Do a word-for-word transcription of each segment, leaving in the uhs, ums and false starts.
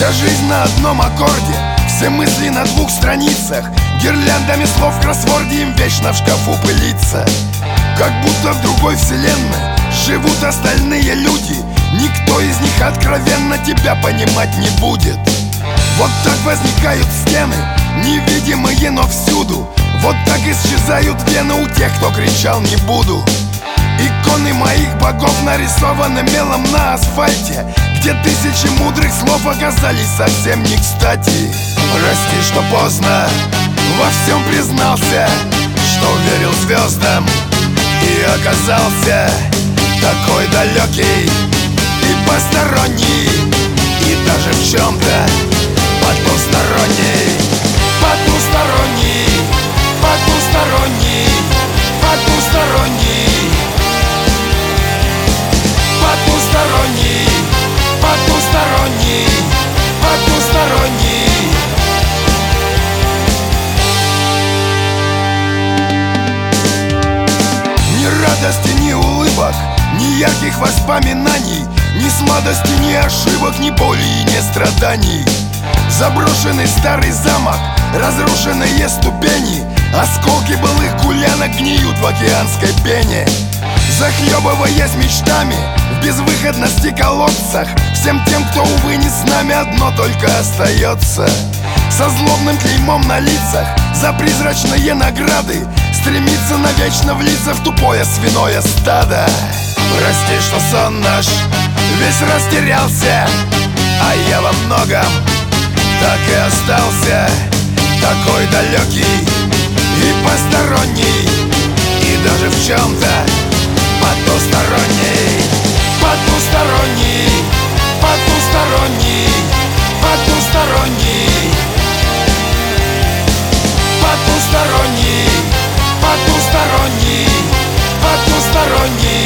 Вся жизнь на одном аккорде, все мысли на двух страницах, гирляндами слов в кроссворде им вечно в шкафу пылиться. Как будто в другой вселенной живут остальные люди, никто из них откровенно тебя понимать не будет. Вот так возникают стены, невидимые, но всюду. Вот так исчезают вены у тех, кто кричал «не буду». Иконы моих богов нарисованы мелом на асфальте, где тысячи мудрых слов оказались совсем не кстати. Прости, что поздно во всем признался, что верил звездам и оказался такой далекий и посторонний, и даже в чем-то потусторонний. Потусторонний, потусторонний, потусторонний, потусторонний, потусторонний, потусторонний. Ни радости, ни улыбок, ни ярких воспоминаний, ни сладости, ни ошибок, ни боли и ни страданий. Заброшенный старый замок, разрушенные ступени, осколки былых гулянок гниют в океанской пене. Захлебываясь мечтами в безвыходности колодцах, всем тем, кто, увы, не с нами, одно только остается. Со злобным клеймом на лицах за призрачные награды стремится навечно влиться в тупое свиное стадо. Прости, что сон наш весь растерялся, а я во многом так и остался такой далекий и посторонний, и даже в чем-то потусторонний. Потусторонний, потусторонний, потусторонний, потусторонний, потусторонний, потусторонний.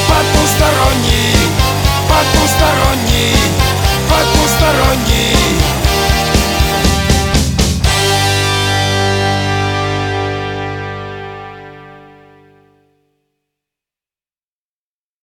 Потусторонний, потусторонний, потусторонний, потусторонний.